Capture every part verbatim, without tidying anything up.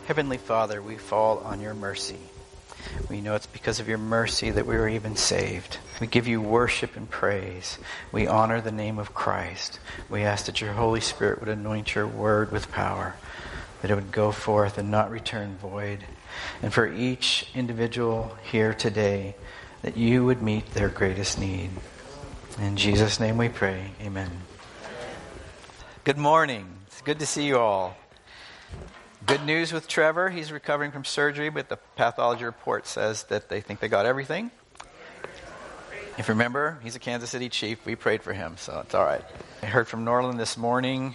Heavenly Father, we fall on your mercy. We know it's because of your mercy that we were even saved. We give you worship and praise. We honor the name of Christ. We ask that your Holy Spirit would anoint your word with power, that it would go forth and not return void. And for each individual here today, that you would meet their greatest need. In Jesus' name we pray. Amen. Good morning. It's good to see you all. Good news with Trevor. He's recovering from surgery, but the pathology report says that they think they got everything. If you remember, he's a Kansas City Chief. We prayed for him, so it's all right. I heard from Norland this morning.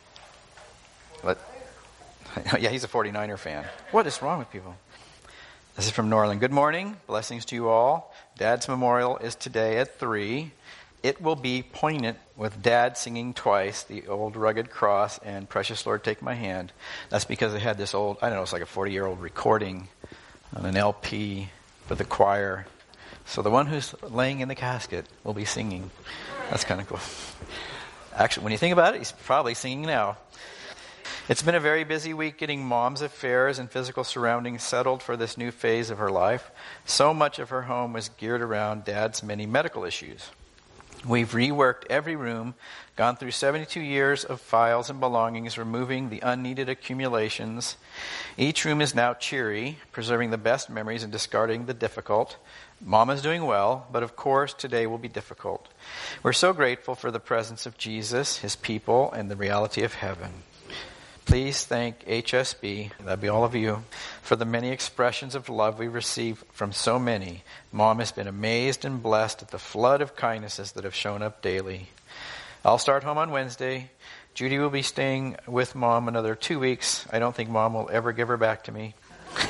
What? Yeah, he's a forty-niner fan. What is wrong with people? This is from Norland. Good morning. Blessings to you all. Dad's memorial is today at three. It will be poignant with Dad singing twice, the old rugged cross and Precious Lord Take My Hand. That's because they had this old, I don't know, it's like a forty-year-old recording on an L P for the choir. So the one who's laying in the casket will be singing. That's kind of cool. Actually, when you think about it, he's probably singing now. It's been a very busy week getting Mom's affairs and physical surroundings settled for this new phase of her life. So much of her home was geared around Dad's many medical issues. We've reworked every room, gone through seventy-two years of files and belongings, removing the unneeded accumulations. Each room is now cheery, preserving the best memories and discarding the difficult. Mom is doing well, but of course today will be difficult. We're so grateful for the presence of Jesus, his people, and the reality of heaven. Please thank H S B, that'd be all of you, for the many expressions of love we receive from so many. Mom has been amazed and blessed at the flood of kindnesses that have shown up daily. I'll start home on Wednesday. Judy will be staying with Mom another two weeks. I don't think Mom will ever give her back to me.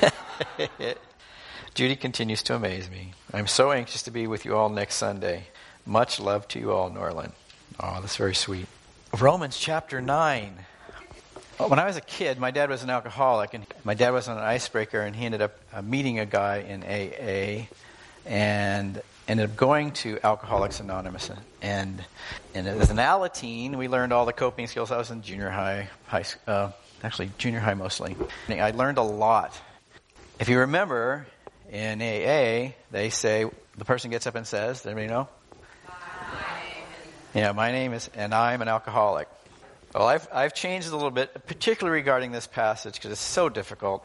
Judy continues to amaze me. I'm so anxious to be with you all next Sunday. Much love to you all, Norland. Oh, that's very sweet. Romans chapter nine. When I was a kid, my dad was an alcoholic, and my dad was on an icebreaker, and he ended up uh, meeting a guy in A A, and ended up going to Alcoholics Anonymous. And, and as an Alateen, we learned all the coping skills. I was in junior high, high uh, actually junior high mostly. I learned a lot. If you remember, in A A, they say, the person gets up and says, does anybody know? My name is... Yeah, my name is, and I'm an alcoholic. Well, I've, I've changed a little bit, particularly regarding this passage, because it's so difficult.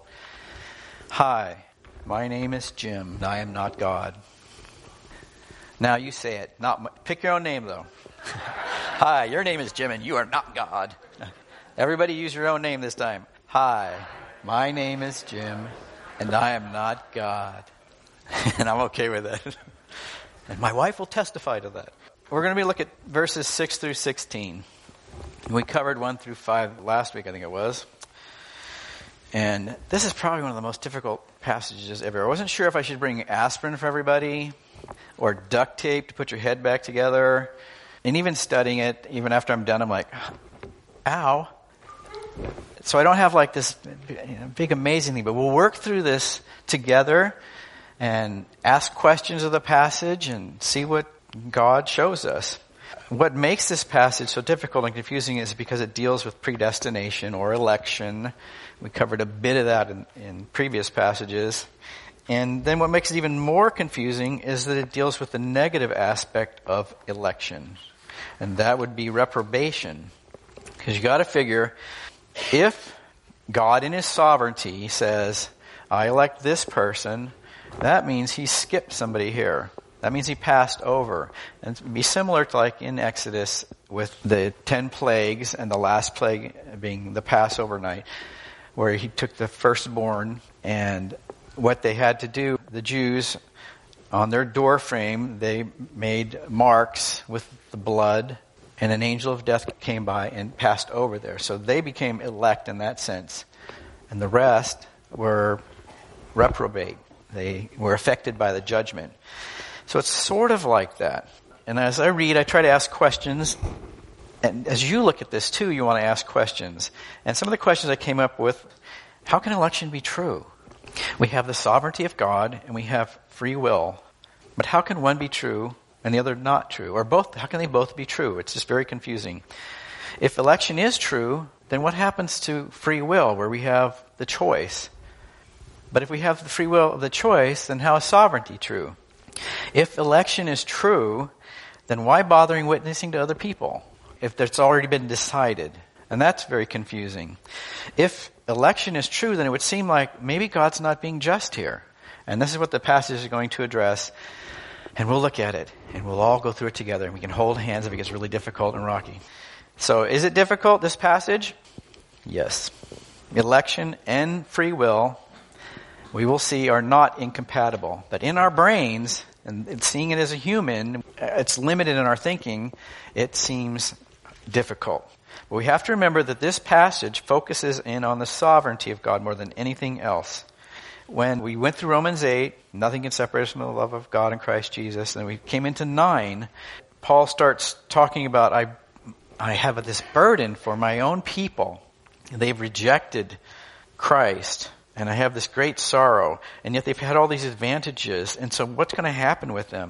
Hi, my name is Jim, and I am not God. Now you say it. Not my, pick your own name, though. Hi, your name is Jim, and you are not God. Everybody use your own name this time. Hi, my name is Jim, and I am not God. And I'm okay with that. And my wife will testify to that. We're going to be looking at verses six through sixteen. We covered one through five last week, I think it was. And this is probably one of the most difficult passages ever. I wasn't sure if I should bring aspirin for everybody or duct tape to put your head back together. And even studying it, even after I'm done, I'm like, ow. So I don't have like this you know, big amazing thing, but we'll work through this together and ask questions of the passage and see what God shows us. What makes this passage so difficult and confusing is because it deals with predestination or election. We covered a bit of that in, in previous passages. And then what makes it even more confusing is that it deals with the negative aspect of election. And that would be reprobation. Because you got to figure, if God in his sovereignty says, I elect this person, that means he skipped somebody here. That means he passed over. And it would be similar to like in Exodus with the ten plagues and the last plague being the Passover night, where he took the firstborn, and what they had to do, the Jews, on their door frame, they made marks with the blood, and an angel of death came by and passed over there. So they became elect in that sense. And the rest were reprobate. They were affected by the judgment. So it's sort of like that. And as I read, I try to ask questions. And as you look at this too, you want to ask questions. And some of the questions I came up with, how can election be true? We have the sovereignty of God and we have free will. But how can one be true and the other not true? Or both, how can they both be true? It's just very confusing. If election is true, then what happens to free will where we have the choice? But if we have the free will of the choice, then how is sovereignty true? If election is true, then why bothering witnessing to other people if it's already been decided? And that's very confusing. If election is true, then it would seem like maybe God's not being just here. And this is what the passage is going to address. And we'll look at it, and we'll all go through it together, and we can hold hands if it gets really difficult and rocky. So is it difficult, this passage? Yes. Election and free will, we will see, are not incompatible. But in our brains, and seeing it as a human, it's limited in our thinking, it seems difficult. But we have to remember that this passage focuses in on the sovereignty of God more than anything else. When we went through Romans eight, nothing can separate us from the love of God in Christ Jesus, and we came into nine, Paul starts talking about, I, I have this burden for my own people. They've rejected Christ, and I have this great sorrow, and yet they've had all these advantages, and so what's going to happen with them?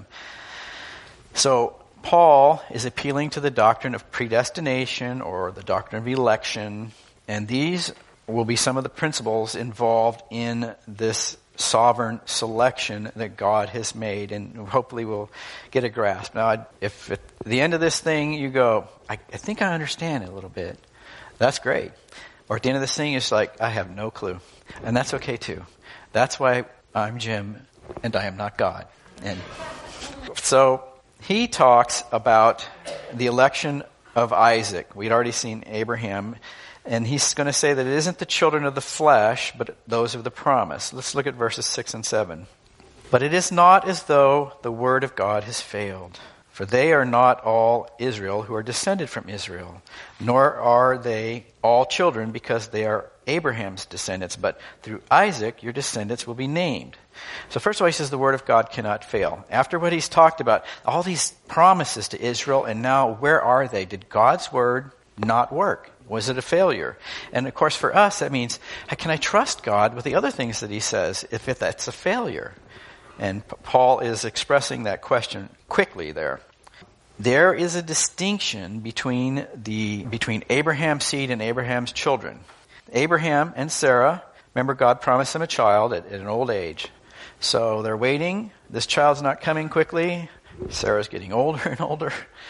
So Paul is appealing to the doctrine of predestination or the doctrine of election, and these will be some of the principles involved in this sovereign selection that God has made, and hopefully we'll get a grasp. Now, if at the end of this thing you go, I, I think I understand it a little bit, that's great. Or at the end of this thing, it's like, I have no clue. And that's okay too. That's why I'm Jim, and I am not God. And so he talks about the election of Isaac. We'd already seen Abraham. And he's going to say that it isn't the children of the flesh, but those of the promise. Let's look at verses six and seven. But it is not as though the word of God has failed. For they are not all Israel who are descended from Israel, nor are they all children because they are Abraham's descendants. But through Isaac your descendants will be named. So first of all, he says the word of God cannot fail. After what he's talked about, all these promises to Israel, and now where are they? Did God's word not work? Was it a failure? And of course for us that means, can I trust God with the other things that he says if that's a failure? And Paul is expressing that question quickly there. There is a distinction between the between Abraham's seed and Abraham's children. Abraham and Sarah, remember God promised them a child at, at an old age. So they're waiting. This child's not coming quickly. Sarah's getting older and older.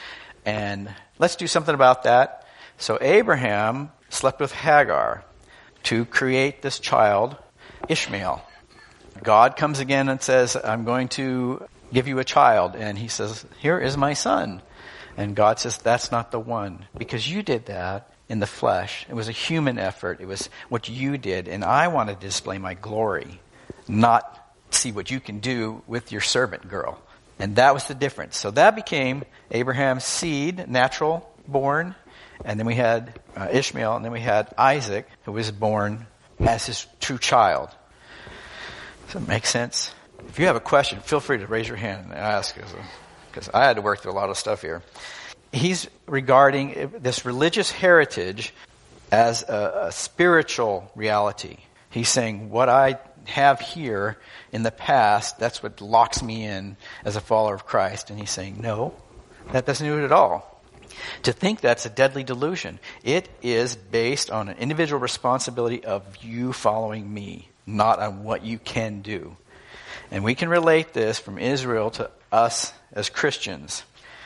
And let's do something about that. So Abraham slept with Hagar to create this child, Ishmael. God comes again and says, I'm going to give you a child. And he says, here is my son. And God says, that's not the one. Because you did that in the flesh. It was a human effort. It was what you did. And I wanted to display my glory, not see what you can do with your servant girl. And that was the difference. So that became Abraham's seed, natural born. And then we had uh, Ishmael, and then we had Isaac, who was born as his true child. Does that make sense? If you have a question, feel free to raise your hand and ask, because I had to work through a lot of stuff here. He's regarding this religious heritage as a, a spiritual reality. He's saying, what I have here in the past, that's what locks me in as a follower of Christ. And he's saying, no, that doesn't do it at all. To think that's a deadly delusion. It is based on an individual responsibility of you following me, not on what you can do. And we can relate this from Israel to us as Christians.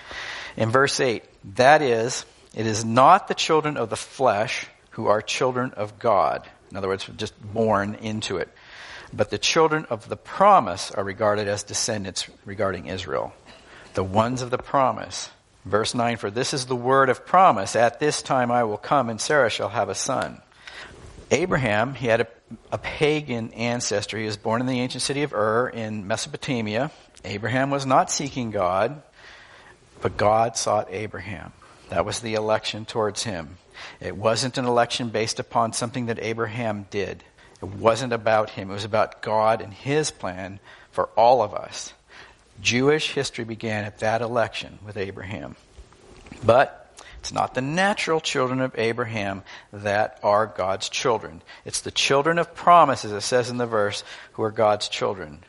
In verse eight, that is, it is not the children of the flesh who are children of God. In other words, just born into it. But the children of the promise are regarded as descendants regarding Israel. The ones of the promise. Verse nine, for this is the word of promise. At this time I will come and Sarah shall have a son. Abraham, he had a, a pagan ancestry. He was born in the ancient city of Ur in Mesopotamia. Abraham was not seeking God, but God sought Abraham. That was the election towards him. It wasn't an election based upon something that Abraham did. It wasn't about him. It was about God and his plan for all of us. Jewish history began at that election with Abraham. But it's not the natural children of Abraham that are God's children. It's the children of promise, as it says in the verse, who are God's children.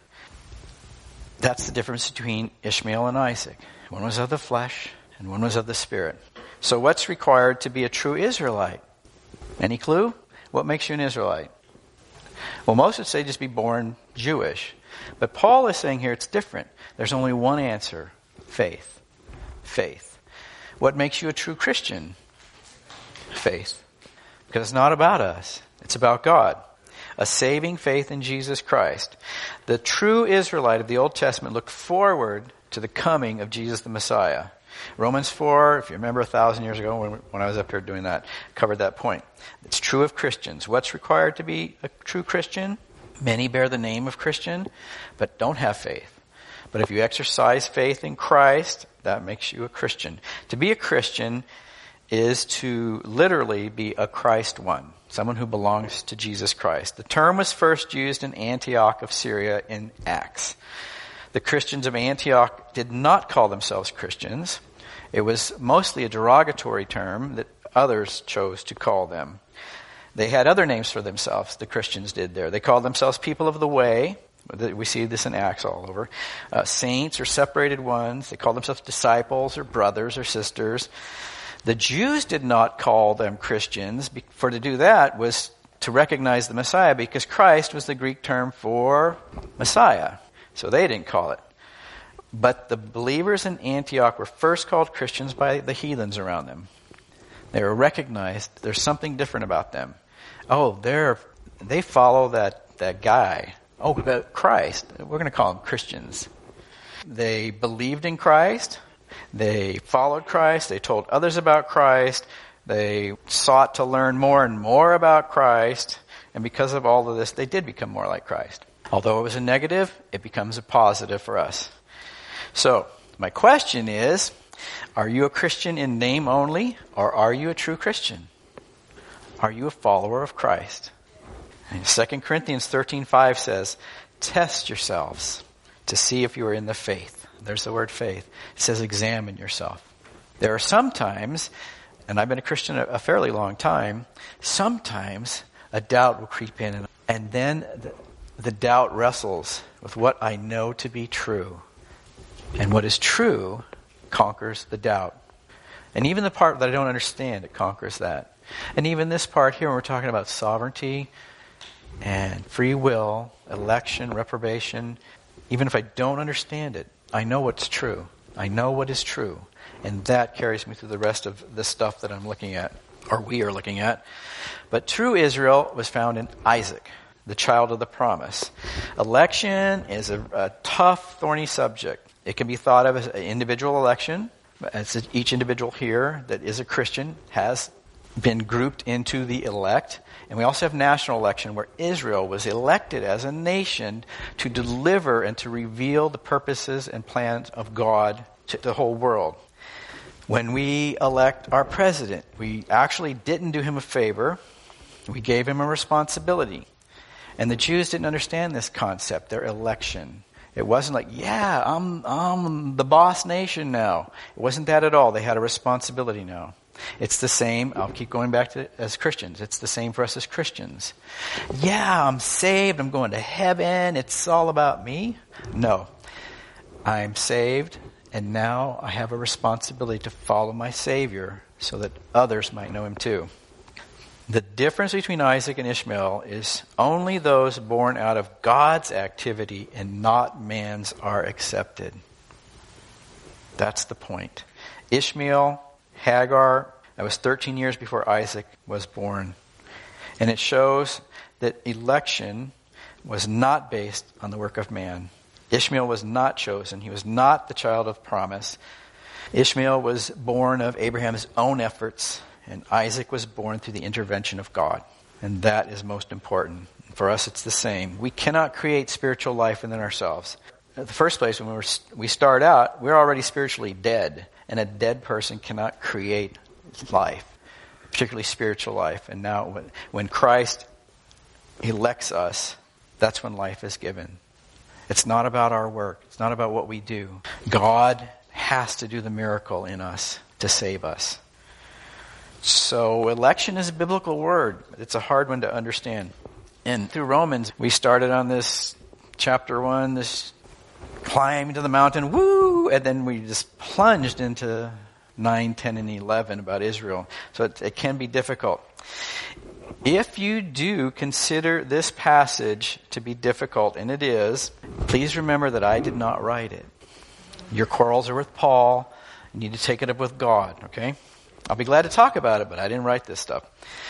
That's the difference between Ishmael and Isaac. One was of the flesh and one was of the spirit. So what's required to be a true Israelite? Any clue? What makes you an Israelite? Well, most would say just be born Jewish. But Paul is saying here it's different. There's only one answer. Faith. Faith. What makes you a true Christian? Faith. Because it's not about us. It's about God. A saving faith in Jesus Christ. The true Israelite of the Old Testament looked forward to the coming of Jesus the Messiah. Romans four, if you remember a thousand years ago when, when I was up here doing that, covered that point. It's true of Christians. What's required to be a true Christian? Many bear the name of Christian, but don't have faith. But if you exercise faith in Christ, that makes you a Christian. To be a Christian is to literally be a Christ one, someone who belongs to Jesus Christ. The term was first used in Antioch of Syria in Acts. The Christians of Antioch did not call themselves Christians. It was mostly a derogatory term that others chose to call them. They had other names for themselves, the Christians did there. They called themselves people of the way. We see this in Acts all over. Uh, saints or separated ones. They called themselves disciples or brothers or sisters. The Jews did not call them Christians. For to do that was to recognize the Messiah, because Christ was the Greek term for Messiah. So they didn't call it. But the believers in Antioch were first called Christians by the heathens around them. They were recognized. There's something different about them. Oh, they're they follow that, that guy. Oh, but Christ. We're going to call them Christians. They believed in Christ. They followed Christ. They told others about Christ. They sought to learn more and more about Christ. And because of all of this, they did become more like Christ. Although it was a negative, it becomes a positive for us. So, my question is, are you a Christian in name only, or are you a true Christian? Are you a follower of Christ? And Second Corinthians thirteen five says, test yourselves to see if you are in the faith. There's the word faith. It says examine yourself. There are sometimes, and I've been a Christian a fairly long time, sometimes a doubt will creep in, and then the, the doubt wrestles with what I know to be true. And what is true conquers the doubt. And even the part that I don't understand, it conquers that. And even this part here, when we're talking about sovereignty and free will, election, reprobation, even if I don't understand it, I know what's true. I know what is true. And that carries me through the rest of the stuff that I'm looking at, or we are looking at. But true Israel was found in Isaac, the child of the promise. Election is a, a tough, thorny subject. It can be thought of as an individual election, as each individual here that is a Christian has been grouped into the elect. And we also have national election, where Israel was elected as a nation to deliver and to reveal the purposes and plans of God to the whole world. When we elect our president, we actually didn't do him a favor. We gave him a responsibility. And the Jews didn't understand this concept, their election. It wasn't like, yeah, I'm, I'm the boss nation now. It wasn't that at all. They had a responsibility now. It's the same. I'll keep going back to it as Christians. It's the same for us as Christians. Yeah, I'm saved. I'm going to heaven. It's all about me. No. I'm saved, and now I have a responsibility to follow my Savior so that others might know him too. The difference between Isaac and Ishmael is only those born out of God's activity and not man's are accepted. That's the point. Ishmael, Hagar, that was thirteen years before Isaac was born. And it shows that election was not based on the work of man. Ishmael was not chosen. He was not the child of promise. Ishmael was born of Abraham's own efforts, and Isaac was born through the intervention of God. And that is most important. For us, it's the same. We cannot create spiritual life within ourselves. In the first place, when we, were, we start out, we're already spiritually dead. And a dead person cannot create life, particularly spiritual life. And now when, when Christ elects us, that's when life is given. It's not about our work. It's not about what we do. God has to do the miracle in us to save us. So election is a biblical word. It's a hard one to understand. And through Romans, we started on this chapter one, this climb to the mountain, woo! And then we just plunged into nine, ten, and eleven about Israel. So it, it can be difficult. If you do consider this passage to be difficult, and it is, please remember that I did not write it. Your quarrels are with Paul. You need to take it up with God, okay? I'll be glad to talk about it, but I didn't write this stuff.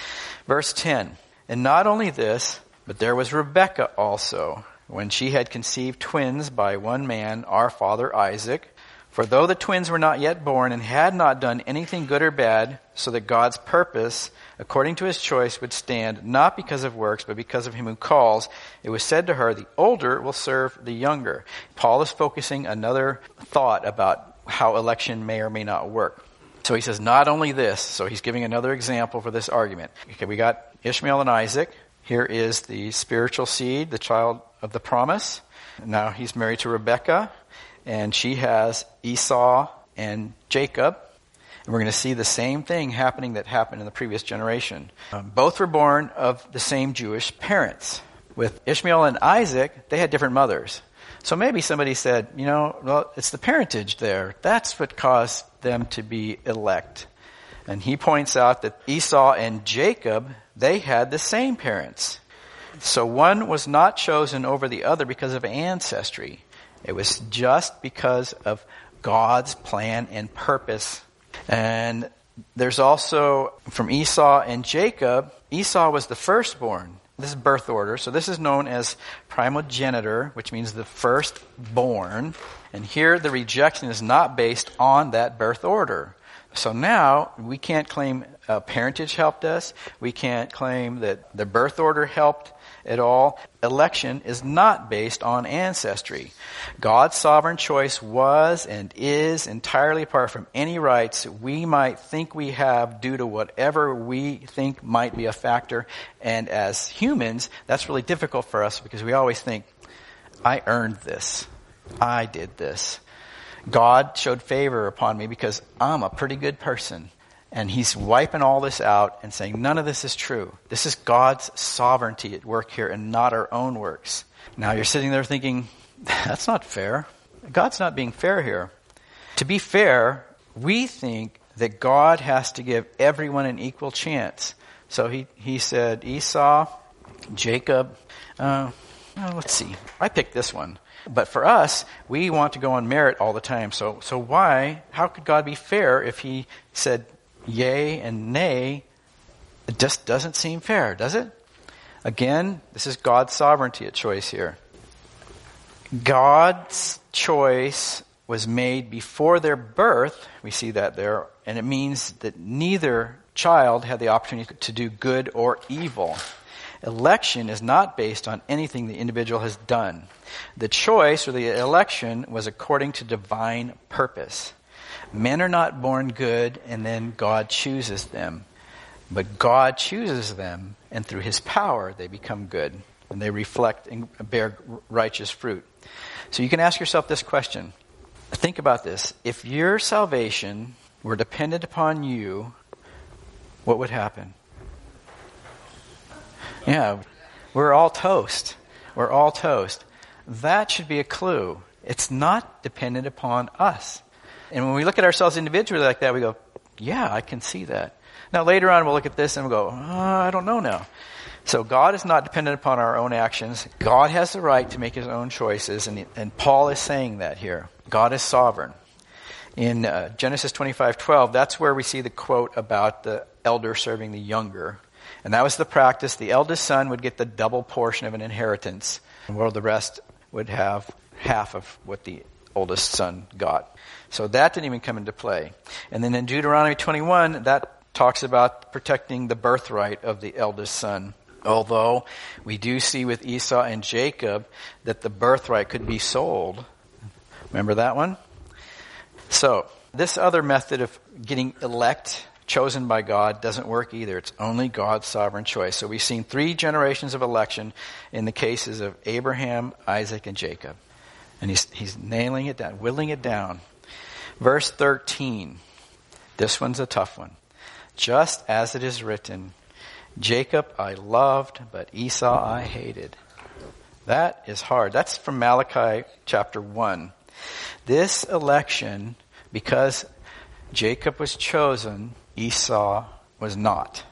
Verse ten, and not only this, but there was Rebekah also, when she had conceived twins by one man, our father Isaac. For though the twins were not yet born and had not done anything good or bad, so that God's purpose, according to his choice, would stand, not because of works, but because of him who calls, it was said to her, the older will serve the younger. Paul is focusing another thought about how election may or may not work. So he says, not only this, so he's giving another example for this argument. Okay, we got Ishmael and Isaac. Here is the spiritual seed, the child of the promise. Now he's married to Rebekah. And she has Esau and Jacob. And we're going to see the same thing happening that happened in the previous generation. Um, both were born of the same Jewish parents. With Ishmael and Isaac, they had different mothers. So maybe somebody said, you know, well, it's the parentage there. That's what caused them to be elect. And he points out that Esau and Jacob, they had the same parents. So one was not chosen over the other because of ancestry. It was just because of God's plan and purpose. And there's also from Esau and Jacob, Esau was the firstborn. This is birth order. So this is known as primogeniture, which means the firstborn. And here the rejection is not based on that birth order. So now we can't claim uh, parentage helped us. We can't claim that the birth order helped at all. Election is not based on ancestry. God's sovereign choice was and is entirely apart from any rights we might think we have due to whatever we think might be a factor. And as humans, that's really difficult for us because we always think, I earned this. I did this. God showed favor upon me because I'm a pretty good person. And he's wiping all this out and saying, none of this is true. This is God's sovereignty at work here and not our own works. Now you're sitting there thinking, that's not fair. God's not being fair here. To be fair, we think that God has to give everyone an equal chance. So he, he said, Esau, Jacob, uh, well, let's see. I picked this one. But for us, we want to go on merit all the time. So, so why, how could God be fair if he said yea and nay? It just doesn't seem fair, does it? Again, this is God's sovereignty at choice here. God's choice was made before their birth. We see that there. And it means that neither child had the opportunity to do good or evil. Election is not based on anything the individual has done. The choice or the election was according to divine purpose. Men are not born good and then God chooses them. But God chooses them and through his power they become good. And they reflect and bear righteous fruit. So you can ask yourself this question. Think about this. If your salvation were dependent upon you, what would happen? Yeah, we're all toast. We're all toast. That should be a clue. It's not dependent upon us. And when we look at ourselves individually like that, we go, yeah, I can see that. Now later on we'll look at this and we'll go, oh, I don't know now. So God is not dependent upon our own actions. God has the right to make his own choices, and, and Paul is saying that here. God is sovereign. In uh, Genesis twenty-five twelve, that's where we see the quote about the elder serving the younger. And that was the practice. The eldest son would get the double portion of an inheritance, while the rest would have half of what the oldest son got. So that didn't even come into play. And then in Deuteronomy twenty-one, that talks about protecting the birthright of the eldest son. Although we do see with Esau and Jacob that the birthright could be sold. Remember that one? So this other method of getting elect, chosen by God, doesn't work either. It's only God's sovereign choice. So we've seen three generations of election in the cases of Abraham, Isaac, and Jacob. And he's, he's nailing it down, whittling it down. Verse thirteen. This one's a tough one. Just as it is written, Jacob I loved, but Esau I hated. That is hard. That's from Malachi chapter one. This election, because Jacob was chosen, Esau was not.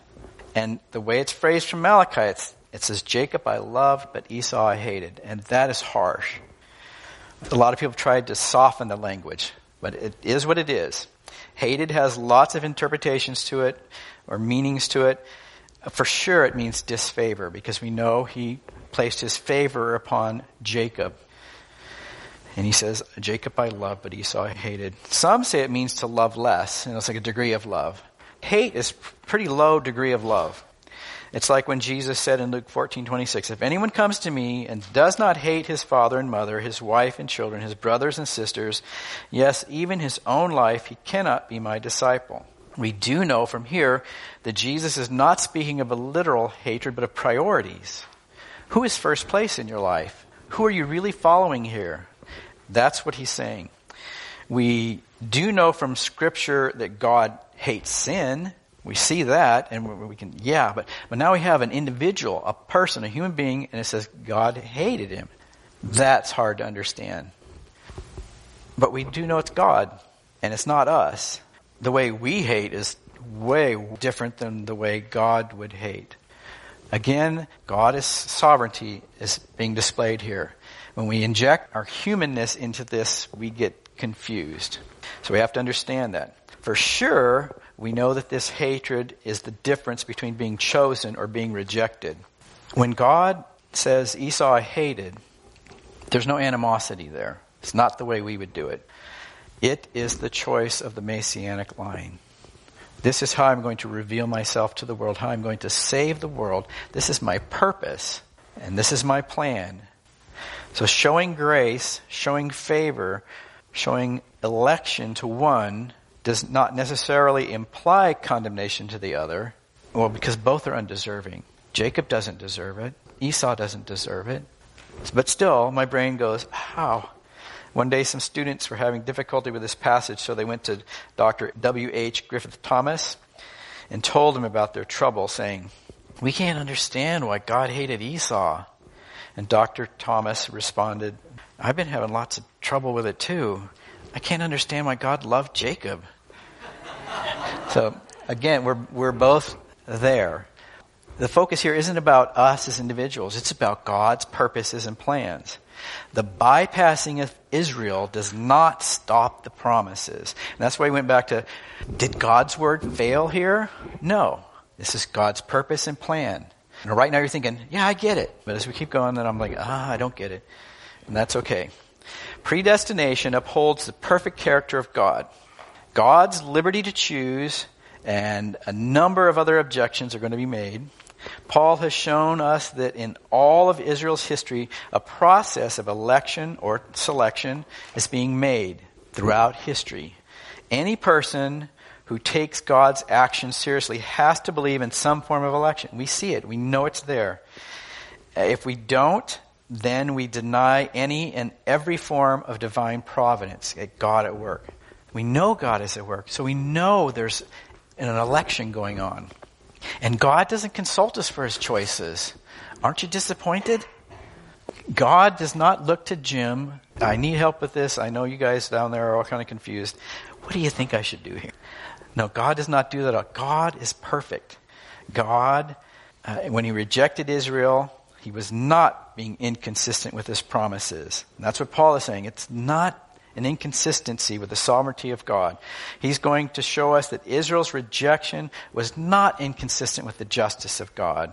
And the way it's phrased from Malachi, it's, it says, Jacob I loved, but Esau I hated. And that is harsh. A lot of people tried to soften the language, but it is what it is. Hated has lots of interpretations to it, or meanings to it. For sure it means disfavor, because we know he placed his favor upon Jacob. And he says, Jacob I loved, but Esau I hated. Some say it means to love less, and it's like a degree of love. Hate is pretty low degree of love. It's like when Jesus said in Luke fourteen twenty-six, if anyone comes to me and does not hate his father and mother, his wife and children, his brothers and sisters, yes, even his own life, he cannot be my disciple. We do know from here that Jesus is not speaking of a literal hatred, but of priorities. Who is first place in your life? Who are you really following here? That's what he's saying. We do know from Scripture that God hates sin. We see that, and we can, yeah, but, but now we have an individual, a person, a human being, and it says God hated him. That's hard to understand. But we do know it's God, and it's not us. The way we hate is way different than the way God would hate. Again, God's sovereignty is being displayed here. When we inject our humanness into this, we get confused. So we have to understand that. For sure, we know that this hatred is the difference between being chosen or being rejected. When God says Esau I hated, there's no animosity there. It's not the way we would do it. It is the choice of the Messianic line. This is how I'm going to reveal myself to the world, how I'm going to save the world. This is my purpose, and this is my plan. So showing grace, showing favor, showing election to one does not necessarily imply condemnation to the other. Well, because both are undeserving. Jacob doesn't deserve it. Esau doesn't deserve it. But still, my brain goes, how? One day some students were having difficulty with this passage, so they went to Doctor W H Griffith Thomas and told him about their trouble, saying, we can't understand why God hated Esau. And Doctor Thomas responded, I've been having lots of trouble with it too. I can't understand why God loved Jacob. So again, we're we're both there. The focus here isn't about us as individuals. It's about God's purposes and plans. The bypassing of Israel does not stop the promises. And that's why we went back to, did God's word fail here? No. This is God's purpose and plan. And right now you're thinking, yeah, I get it. But as we keep going, then I'm like, ah, I don't get it. And that's okay. Predestination upholds the perfect character of God. God's liberty to choose, and a number of other objections are going to be made. Paul has shown us that in all of Israel's history, a process of election or selection is being made throughout history. Any person who takes God's action seriously has to believe in some form of election. We see it. We know it's there. If we don't, then we deny any and every form of divine providence, God at work. We know God is at work, so we know there's an election going on. And God doesn't consult us for his choices. Aren't you disappointed? God does not look to Jim. I need help with this. I know you guys down there are all kind of confused. What do you think I should do here? No, God does not do that. God is perfect. God, uh, when he rejected Israel, he was not being inconsistent with his promises. And that's what Paul is saying. It's not an inconsistency with the sovereignty of God. He's going to show us that Israel's rejection was not inconsistent with the justice of God.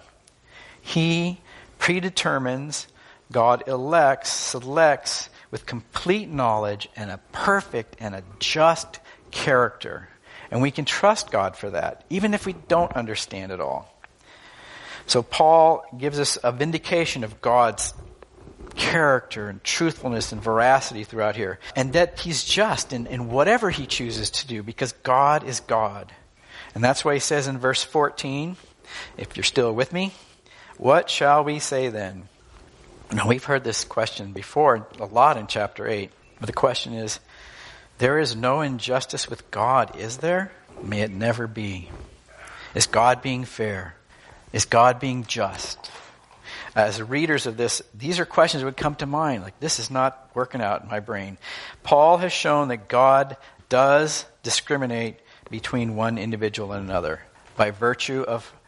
He predetermines, God elects, selects with complete knowledge and a perfect and a just character. And we can trust God for that, even if we don't understand it all. So Paul gives us a vindication of God's character and truthfulness and veracity throughout here. And that he's just in, in whatever he chooses to do, because God is God. And that's why he says in verse fourteen, if you're still with me, what shall we say then? Now we've heard this question before a lot in chapter eight. But the question is, there is no injustice with God, is there? May it never be. Is God being fair? Is God being just? As readers of this, these are questions that would come to mind. Like, this is not working out in my brain. Paul has shown that God does discriminate between one individual and another by virtue of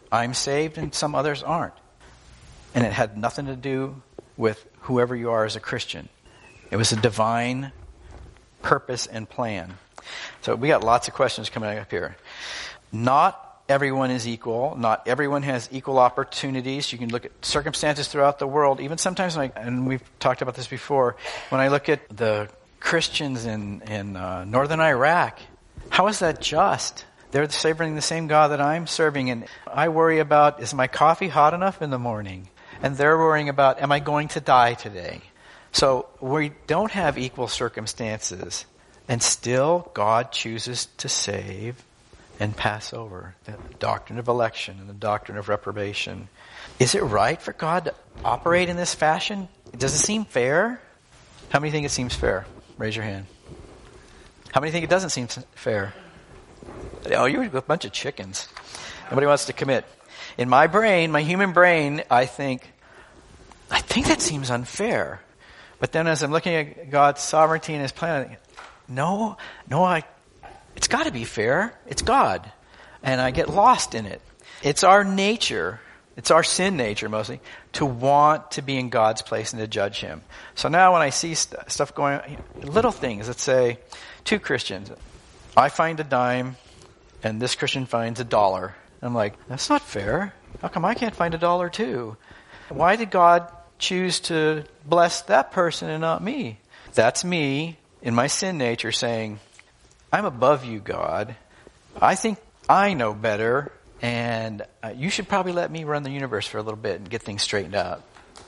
I'm saved and some others aren't. And it had nothing to do with whoever you are as a Christian. It was a divine purpose and plan. So we got lots of questions coming up here. Not everyone is equal. Not everyone has equal opportunities. You can look at circumstances throughout the world. Even sometimes, like, and we've talked about this before, when I look at the Christians in, in uh, northern Iraq, how is that just? They're serving the same God that I'm serving, and I worry about, is my coffee hot enough in the morning? And they're worrying about, am I going to die today? So we don't have equal circumstances, and still God chooses to save and pass over. The doctrine of election and the doctrine of reprobation. Is it right for God to operate in this fashion? Does it seem fair? How many think it seems fair? Raise your hand. How many think it doesn't seem fair? Oh, you're a bunch of chickens. Nobody wants to commit. In my brain, my human brain, I think, I think that seems unfair. But then as I'm looking at God's sovereignty and His plan, I think, no, no, I, it's got to be fair. It's God. And I get lost in it. It's our nature, it's our sin nature mostly, to want to be in God's place and to judge Him. So now when I see st- stuff going on, little things, let's say two Christians, I find a dime and this Christian finds a dollar. I'm like, that's not fair. How come I can't find a dollar too? Why did God choose to bless that person and not me? That's me in my sin nature saying, I'm above you, God. I think I know better, and uh, you should probably let me run the universe for a little bit and get things straightened out.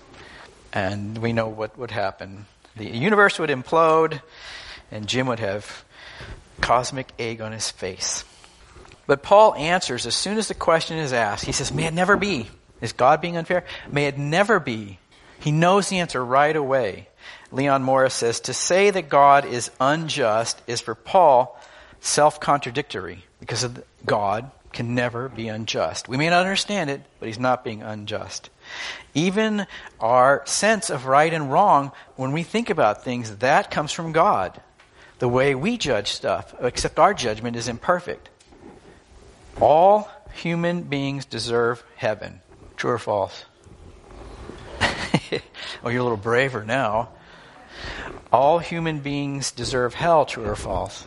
And we know what would happen. The universe would implode, and Jim would have cosmic egg on his face. But Paul answers as soon as the question is asked. He says, may it never be. Is God being unfair? May it never be. He knows the answer right away. Leon Morris says, to say that God is unjust is for Paul self-contradictory, because of the, God can never be unjust. We may not understand it, but He's not being unjust. Even our sense of right and wrong, when we think about things, that comes from God. The way we judge stuff, except our judgment is imperfect. All human beings deserve heaven. True or false? Oh, you're a little braver now. All human beings deserve hell. True or false?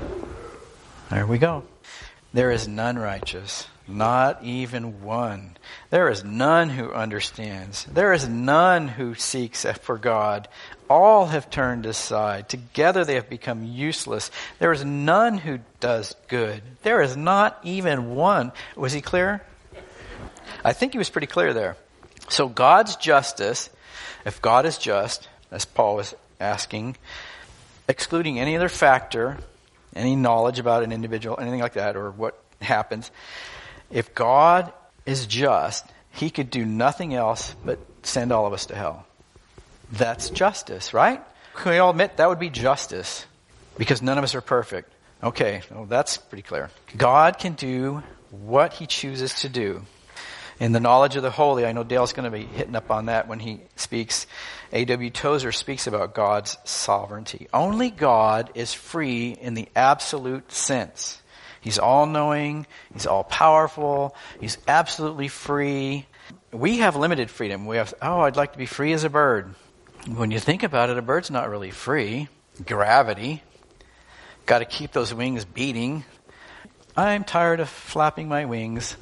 There we go. There is none righteous, not even one. There is none who understands. There is none who seeks for God. All have turned aside. Together they have become useless. There is none who does good. There is not even one. Was he clear? I think he was pretty clear there. So God's justice, if God is just, as Paul was asking, excluding any other factor, any knowledge about an individual, anything like that, or what happens, if God is just, He could do nothing else but send all of us to hell. That's justice, right? Can we all admit that would be justice? Because none of us are perfect. Okay, well, that's pretty clear. God can do what He chooses to do. In the knowledge of the holy, I know Dale's going to be hitting up on that when he speaks. A W Tozer speaks about God's sovereignty. Only God is free in the absolute sense. He's all-knowing. He's all-powerful. He's absolutely free. We have limited freedom. We have, oh, I'd like to be free as a bird. When you think about it, a bird's not really free. Gravity. Got to keep those wings beating. I'm tired of flapping my wings.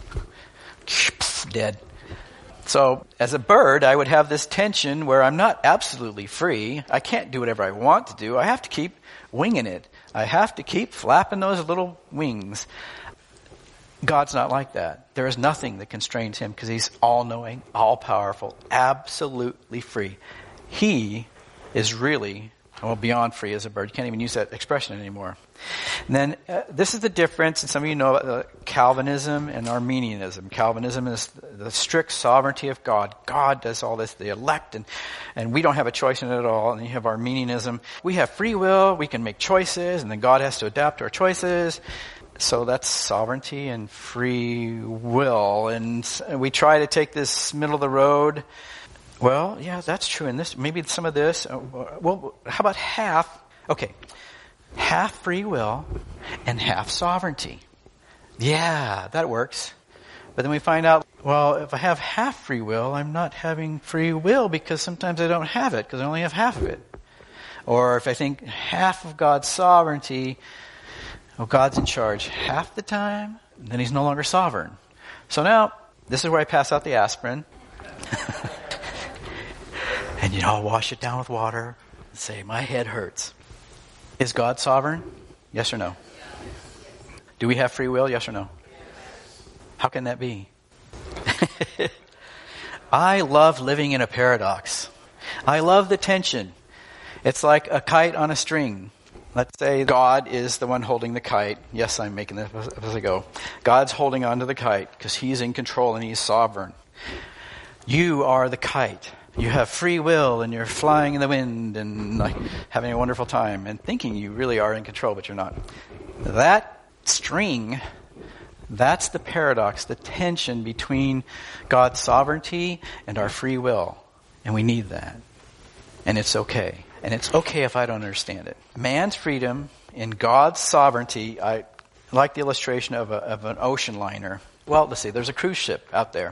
Dead. So, as a bird, I would have this tension where I'm not absolutely free. I can't do whatever I want to do. I have to keep winging it. I have to keep flapping those little wings. God's not like that. There is nothing that constrains Him because He's all-knowing, all-powerful, absolutely free. He is really, well, beyond free as a bird. You can't even use that expression anymore. And then uh, this is the difference, and some of you know about uh, Calvinism and Arminianism. Calvinism is the strict sovereignty of God. God does all this, the elect, and, and we don't have a choice in it at all. And you have Arminianism. We have free will, we can make choices, and then God has to adapt to our choices. So that's sovereignty and free will. And we try to take this middle of the road. Well, yeah, that's true. And this, maybe some of this. Uh, well, how about half? Okay. Half free will and half sovereignty. Yeah, that works. But then we find out, well, if I have half free will, I'm not having free will because sometimes I don't have it because I only have half of it. Or if I think half of God's sovereignty, well, God's in charge half the time, then he's no longer sovereign. So now, this is where I pass out the aspirin. And, you know, I'll wash it down with water and say, my head hurts. Is God sovereign? Yes or no? Do we have free will? Yes or no? How can that be? I love living in a paradox. I love the tension. It's like a kite on a string. Let's say God is the one holding the kite. Yes, I'm making this as I go. God's holding onto the kite because he's in control and he's sovereign. You are the kite. You have free will and you're flying in the wind and like having a wonderful time and thinking you really are in control, but you're not. That string, that's the paradox, the tension between God's sovereignty and our free will. And we need that. And it's okay. And it's okay if I don't understand it. Man's freedom in God's sovereignty, I like the illustration of, a, of an ocean liner. Well, let's see, there's a cruise ship out there.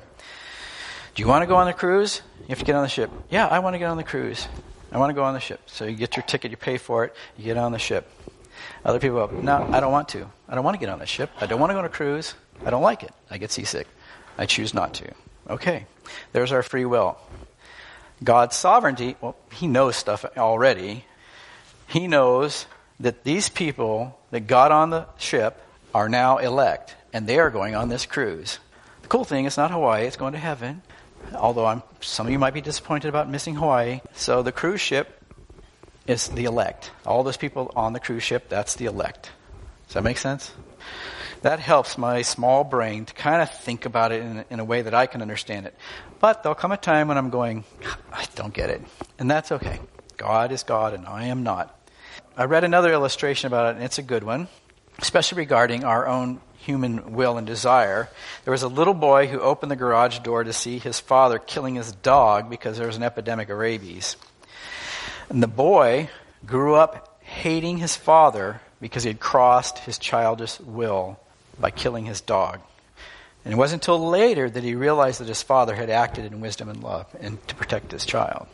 Do you want to go on the cruise? You have to get on the ship. Yeah, I want to get on the cruise. I want to go on the ship. So you get your ticket, you pay for it, you get on the ship. Other people go, no, I don't want to. I don't want to get on the ship. I don't want to go on a cruise. I don't like it. I get seasick. I choose not to. Okay, there's our free will. God's sovereignty, well, he knows stuff already. He knows that these people that got on the ship are now elect, and they are going on this cruise. The cool thing, it's not Hawaii, it's going to heaven. Although I'm, some of you might be disappointed about missing Hawaii. So the cruise ship is the elect. All those people on the cruise ship, that's the elect. Does that make sense? That helps my small brain to kind of think about it in, in a way that I can understand it. But there'll come a time when I'm going, I don't get it. And that's okay. God is God and I am not. I read another illustration about it, and it's a good one, especially regarding our own human will and desire. There was a little boy who opened the garage door to see his father killing his dog because there was an epidemic of rabies. And the boy grew up hating his father because he had crossed his childish will by killing his dog. And it wasn't until later that he realized that his father had acted in wisdom and love and to protect his child.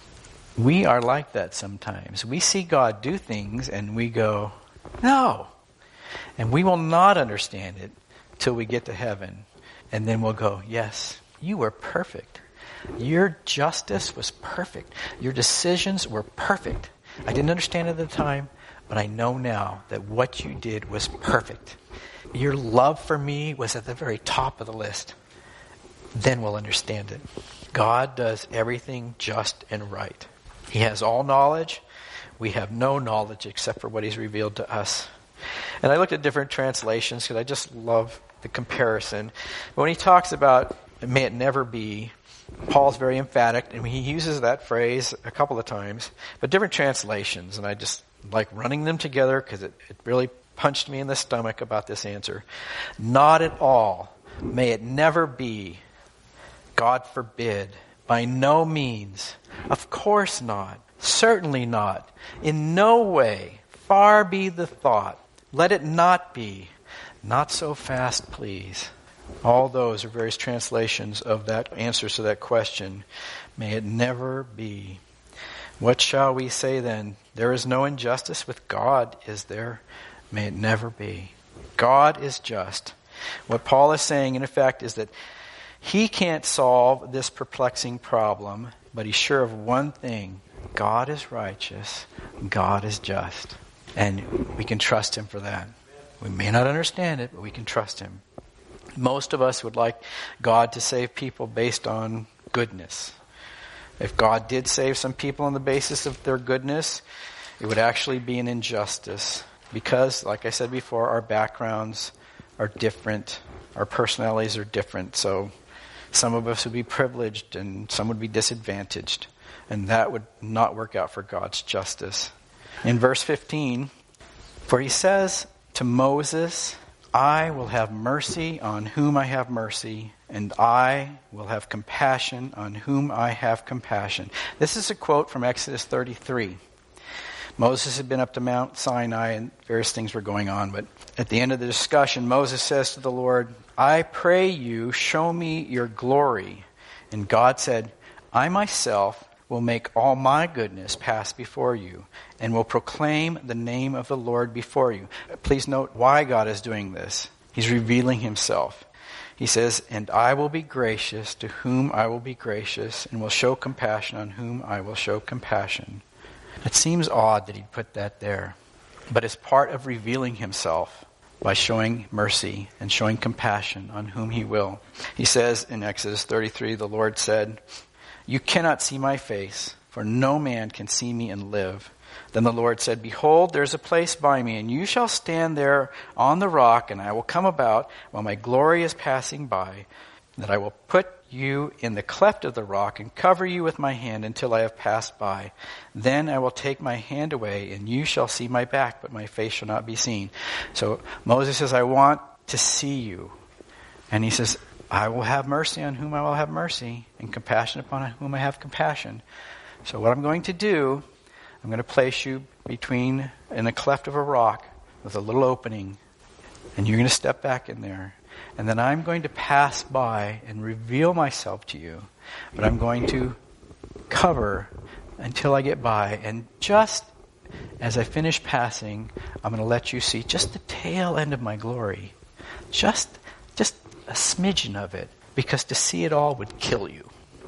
We are like that sometimes. We see God do things and we go, no. And we will not understand it till we get to heaven. And then we'll go, yes, you were perfect. Your justice was perfect. Your decisions were perfect. I didn't understand it at the time, but I know now that what you did was perfect. Your love for me was at the very top of the list. Then we'll understand it. God does everything just and right. He has all knowledge. We have no knowledge except for what he's revealed to us. And I looked at different translations because I just love the comparison. But when he talks about, may it never be, Paul's very emphatic, and he uses that phrase a couple of times, but different translations, and I just like running them together because it, it really punched me in the stomach about this answer. Not at all. May it never be. God forbid. By no means. Of course not. Certainly not. In no way. Far be the thought. Let it not be. Not so fast, please. All those are various translations of that answers to that question. May it never be. What shall we say then? There is no injustice with God, is there? May it never be. God is just. What Paul is saying, in effect, is that he can't solve this perplexing problem, but he's sure of one thing. God is righteous. God is just. And we can trust him for that. We may not understand it, but we can trust him. Most of us would like God to save people based on goodness. If God did save some people on the basis of their goodness, it would actually be an injustice. Because, like I said before, our backgrounds are different. Our personalities are different. So some of us would be privileged and some would be disadvantaged. And that would not work out for God's justice. In verse fifteen, for he says to Moses, I will have mercy on whom I have mercy, and I will have compassion on whom I have compassion. This is a quote from Exodus thirty-three. Moses had been up to Mount Sinai and various things were going on. But at the end of the discussion, Moses says to the Lord, I pray you, show me your glory. And God said, I myself will make all my goodness pass before you and will proclaim the name of the Lord before you. Please note why God is doing this. He's revealing himself. He says, and I will be gracious to whom I will be gracious and will show compassion on whom I will show compassion. It seems odd that he'd put that there, but it's part of revealing himself by showing mercy and showing compassion on whom he will. He says in Exodus thirty-three, the Lord said, you cannot see my face, for no man can see me and live. Then the Lord said, behold, there's a place by me, and you shall stand there on the rock, and I will come about while my glory is passing by, that I will put you in the cleft of the rock and cover you with my hand until I have passed by. Then I will take my hand away, and you shall see my back, but my face shall not be seen. So Moses says, I want to see you. And he says, I will have mercy on whom I will have mercy, and compassion upon whom I have compassion. So what I'm going to do, I'm going to place you between, in the cleft of a rock with a little opening, and you're going to step back in there. And then I'm going to pass by and reveal myself to you. But I'm going to cover until I get by. And just as I finish passing, I'm going to let you see just the tail end of my glory. Just, just a smidgen of it. Because to see it all would kill you.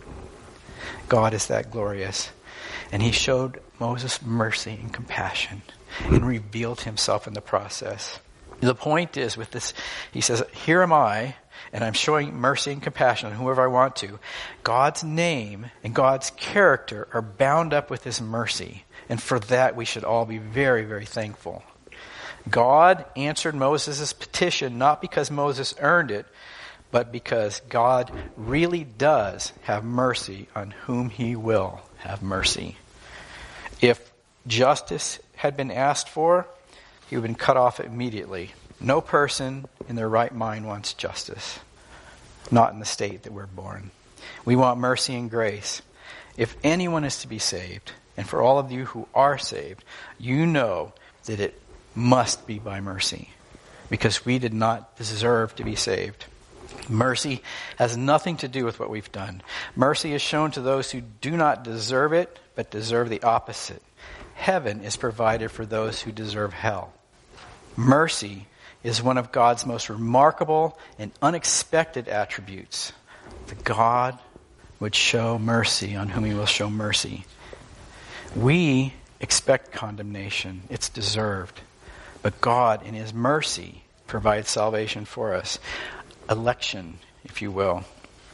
God is that glorious. And he showed Moses mercy and compassion and revealed himself in the process. The point is with this, he says, here am I, and I'm showing mercy and compassion on whoever I want to. God's name and God's character are bound up with his mercy. And for that we should all be very, very thankful. God answered Moses' petition not because Moses earned it, but because God really does have mercy on whom he will have mercy. If justice had been asked for, he would have been cut off immediately. No person in their right mind wants justice. Not in the state that we're born. We want mercy and grace. If anyone is to be saved, and for all of you who are saved, you know that it must be by mercy. Because we did not deserve to be saved. Mercy has nothing to do with what we've done. Mercy is shown to those who do not deserve it, but deserve the opposite. Heaven is provided for those who deserve hell. Mercy is one of God's most remarkable and unexpected attributes. That God would show mercy on whom he will show mercy. We expect condemnation. It's deserved. But God, in his mercy, provides salvation for us. Election, if you will.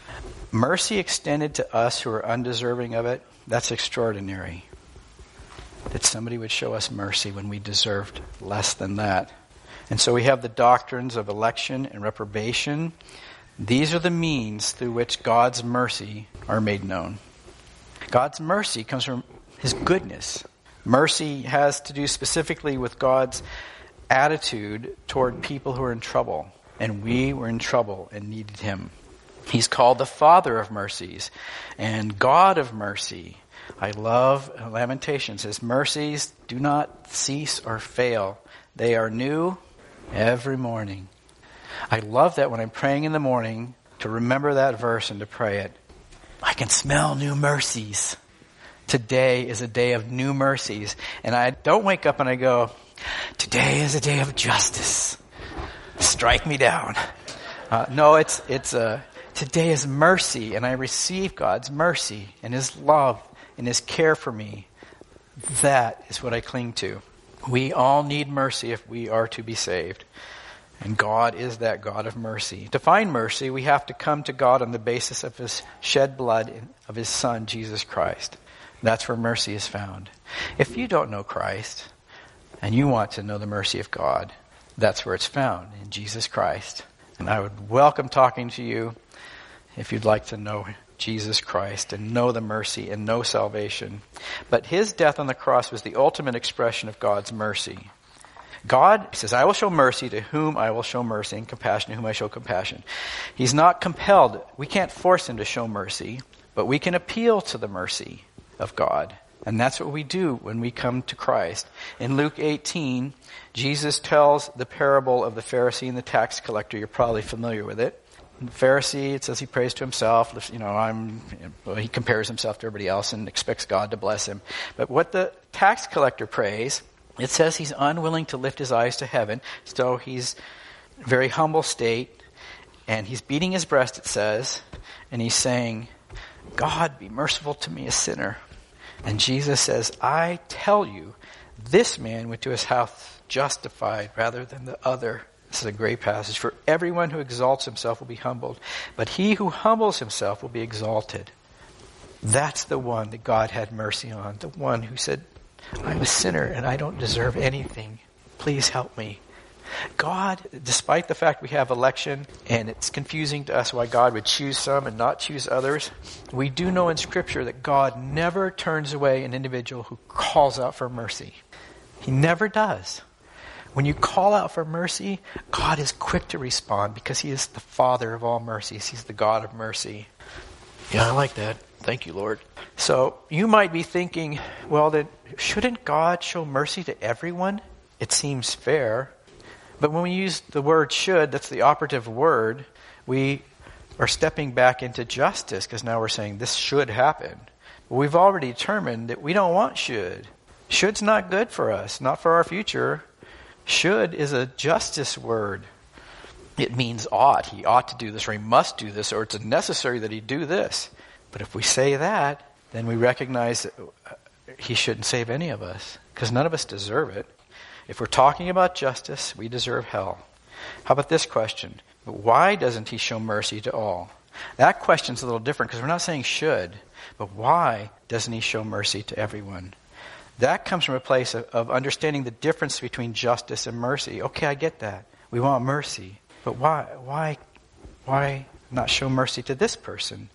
Mercy extended to us who are undeserving of it, that's extraordinary. That somebody would show us mercy when we deserved less than that. And so we have the doctrines of election and reprobation. These are the means through which God's mercy are made known. God's mercy comes from his goodness. Mercy has to do specifically with God's attitude toward people who are in trouble. And we were in trouble and needed him. He's called the Father of mercies and God of mercy. I love Lamentations. His mercies do not cease or fail. They are new every morning. I love that when I'm praying in the morning to remember that verse and to pray it. I can smell new mercies. Today is a day of new mercies. And I don't wake up and I go, today is a day of justice. Strike me down. Uh, no, it's it's uh, today is mercy, and I receive God's mercy and his love and his care for me. That is what I cling to. We all need mercy if we are to be saved. And God is that God of mercy. To find mercy, we have to come to God on the basis of his shed blood of his Son, Jesus Christ. That's where mercy is found. If you don't know Christ and you want to know the mercy of God, that's where it's found, in Jesus Christ. And I would welcome talking to you if you'd like to know Jesus Christ and know the mercy and know salvation. But his death on the cross was the ultimate expression of God's mercy. God says, I will show mercy to whom I will show mercy, and compassion to whom I show compassion. He's not compelled. We can't force him to show mercy, but we can appeal to the mercy of God. And that's what we do when we come to Christ. In Luke eighteen, Jesus tells the parable of the Pharisee and the tax collector. You're probably familiar with it. The Pharisee, it says he prays to himself. You know, I'm. Well, he compares himself to everybody else and expects God to bless him. But what the tax collector prays, it says he's unwilling to lift his eyes to heaven. So he's in a very humble state. And he's beating his breast, it says. And he's saying, God, be merciful to me, a sinner. And Jesus says, I tell you, this man went to his house justified rather than the other. This is a great passage. For everyone who exalts himself will be humbled, but he who humbles himself will be exalted. That's the one that God had mercy on. The one who said, I'm a sinner and I don't deserve anything. Please help me. God, despite the fact we have election, and it's confusing to us why God would choose some and not choose others, we do know in Scripture that God never turns away an individual who calls out for mercy. He never does. When you call out for mercy, God is quick to respond because He is the Father of all mercies. He's the God of mercy. Yeah, I like that. Thank you, Lord. So you might be thinking, well, then shouldn't God show mercy to everyone? It seems fair. But when we use the word should, that's the operative word, we are stepping back into justice because now we're saying this should happen. But we've already determined that we don't want should. Should's not good for us, not for our future. Should is a justice word. It means ought. He ought to do this, or he must do this, or it's necessary that he do this. But if we say that, then we recognize that he shouldn't save any of us because none of us deserve it. If we're talking about justice, we deserve hell. How about this question? Why doesn't he show mercy to all? That question's a little different because we're not saying should, but why doesn't he show mercy to everyone? That comes from a place of, of understanding the difference between justice and mercy. Okay, I get that. We want mercy. But why, why, why not show mercy to this person?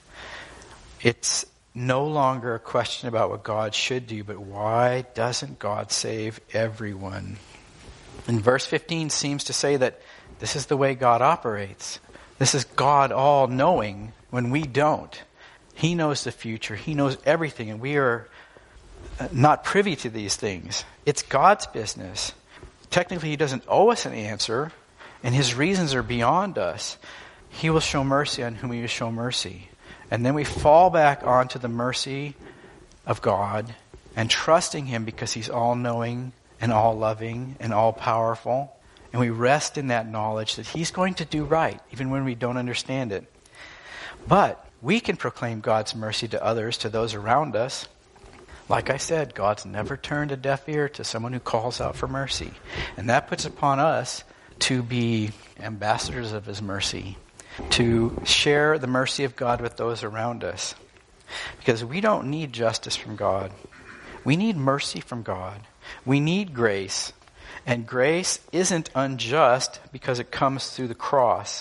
It's no longer a question about what God should do, but why doesn't God save everyone? And verse fifteen seems to say that this is the way God operates. This is God all-knowing when we don't. He knows the future. He knows everything, and we are not privy to these things. It's God's business. Technically, He doesn't owe us an answer, and His reasons are beyond us. He will show mercy on whom He will show mercy. And then we fall back onto the mercy of God and trusting Him because He's all-knowing and all-loving and all-powerful. And we rest in that knowledge that He's going to do right, even when we don't understand it. But we can proclaim God's mercy to others, to those around us. Like I said, God's never turned a deaf ear to someone who calls out for mercy. And that puts upon us to be ambassadors of His mercy, to share the mercy of God with those around us. Because we don't need justice from God. We need mercy from God. We need grace. And grace isn't unjust because it comes through the cross.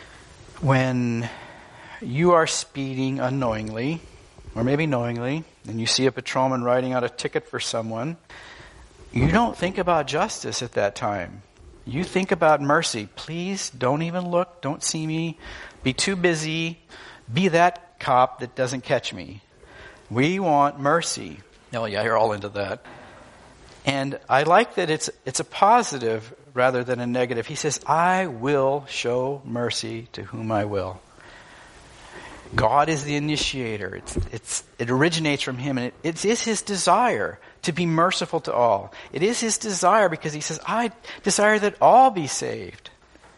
When you are speeding unknowingly, or maybe knowingly, and you see a patrolman writing out a ticket for someone, you don't think about justice at that time. You think about mercy. Please don't even look. Don't see me. Be too busy. Be that cop that doesn't catch me. We want mercy. Oh yeah, you're all into that. And I like that it's it's a positive rather than a negative. He says, I will show mercy to whom I will. God is the initiator. It's, it's, it originates from Him, and it, it is His desire to be merciful to all. It is His desire because He says, I desire that all be saved.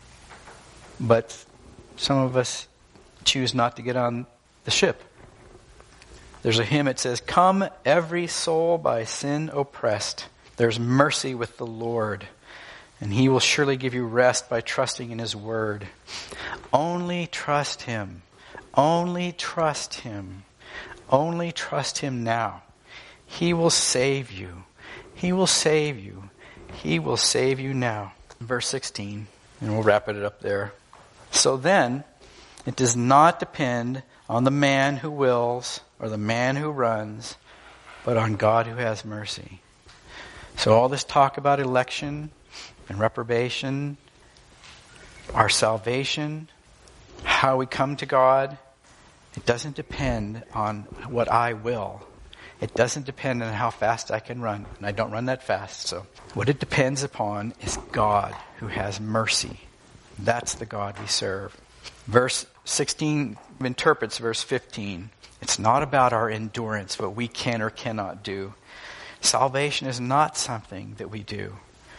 But some of us choose not to get on the ship. There's a hymn, it says, come every soul by sin oppressed. There's mercy with the Lord, and He will surely give you rest by trusting in His word. Only trust Him. Only trust Him. Only trust Him now. He will save you. He will save you. He will save you now. Verse sixteen, and we'll wrap it up there. So then, it does not depend on the man who wills or the man who runs, but on God who has mercy. So all this talk about election and reprobation, our salvation, how we come to God, it doesn't depend on what I will. It doesn't depend on how fast I can run, and I don't run that fast. So what it depends upon is God who has mercy. That's the God we serve. Verse sixteen interprets verse fifteen. It's not about our endurance, what we can or cannot do. Salvation is not something that we do.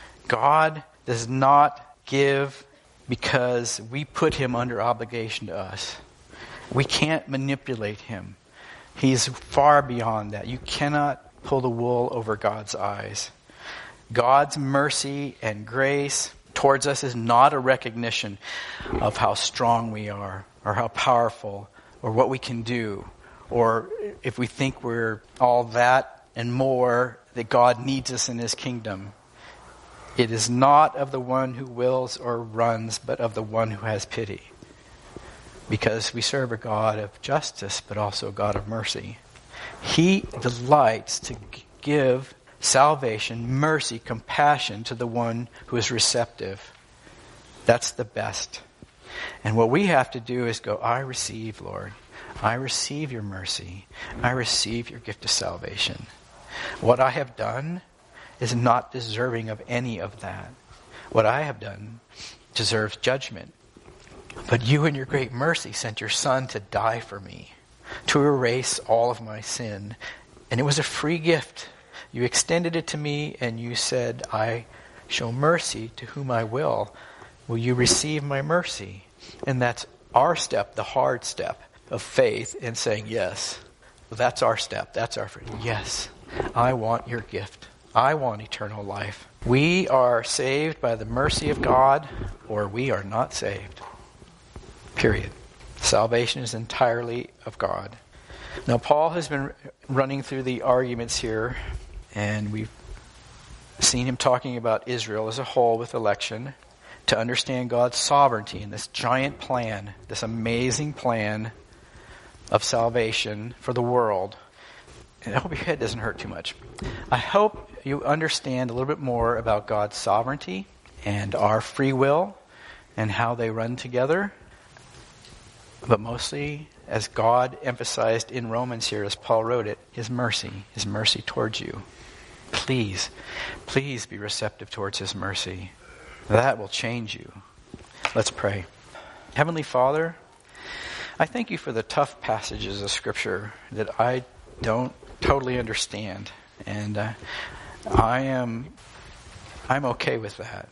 God does not give because we put him under obligation to us. We can't manipulate him. He's far beyond that. You cannot pull the wool over God's eyes. God's mercy and grace towards us is not a recognition of how strong we are, or how powerful, or what we can do, or if we think we're all that and more, that God needs us in his kingdom. It is not of the one who wills or runs, but of the one who has pity. Because we serve a God of justice, but also a God of mercy. He delights to give salvation, mercy, compassion to the one who is receptive. That's the best. And what we have to do is go, I receive, Lord. I receive your mercy. I receive your gift of salvation. What I have done is not deserving of any of that. What I have done deserves judgment. But you in your great mercy sent your Son to die for me, to erase all of my sin. And it was a free gift. You extended it to me and you said, I show mercy to whom I will. Will you receive my mercy? And that's our step, the hard step of faith in saying yes. That's our step. That's our freedom. Yes, I want your gift. I want eternal life. We are saved by the mercy of God, or we are not saved. Period. Salvation is entirely of God. Now, Paul has been running through the arguments here, and we've seen him talking about Israel as a whole with election, to understand God's sovereignty in this giant plan, this amazing plan of salvation for the world. And I hope your head doesn't hurt too much. I hope you understand a little bit more about God's sovereignty and our free will and how they run together. But mostly, as God emphasized in Romans here, as Paul wrote it, his mercy, his mercy towards you. Please, please be receptive towards his mercy. That will change you. Let's pray. Heavenly Father, I thank you for the tough passages of Scripture that I don't totally understand. And uh, I am I'm okay with that.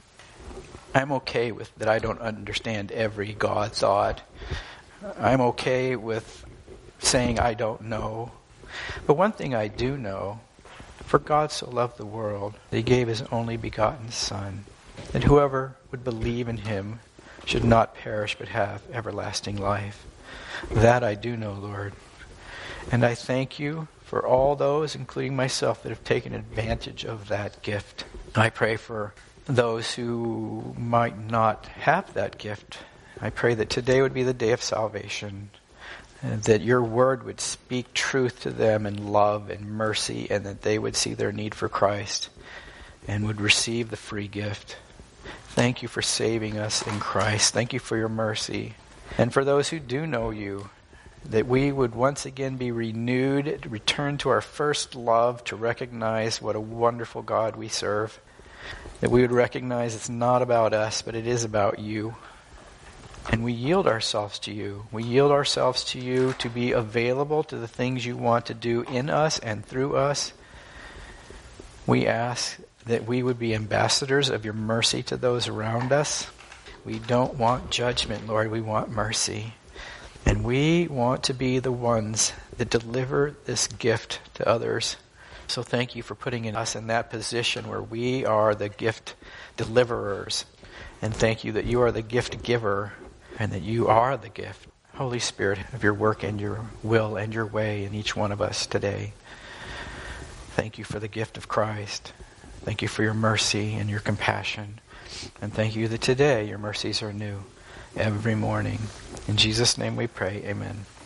I'm okay with that I don't understand every God thought. I'm okay with saying I don't know. But one thing I do know, for God so loved the world that he gave his only begotten Son, that whoever would believe in him should not perish but have everlasting life. That I do know, Lord. And I thank you for all those, including myself, that have taken advantage of that gift. I pray for those who might not have that gift. I pray that today would be the day of salvation, and that your word would speak truth to them in love and mercy, and that they would see their need for Christ and would receive the free gift. Thank you for saving us in Christ. Thank you for your mercy. And for those who do know you, that we would once again be renewed, return to our first love, to recognize what a wonderful God we serve. That we would recognize it's not about us, but it is about you. And we yield ourselves to you. We yield ourselves to you to be available to the things you want to do in us and through us. We ask that we would be ambassadors of your mercy to those around us. We don't want judgment, Lord. We want mercy. And we want to be the ones that deliver this gift to others. So thank you for putting us in that position where we are the gift deliverers. And thank you that you are the gift giver and that you are the gift. Holy Spirit, of your work and your will and your way in each one of us today. Thank you for the gift of Christ. Thank you for your mercy and your compassion. And thank you that today your mercies are new every morning. In Jesus' name we pray. Amen.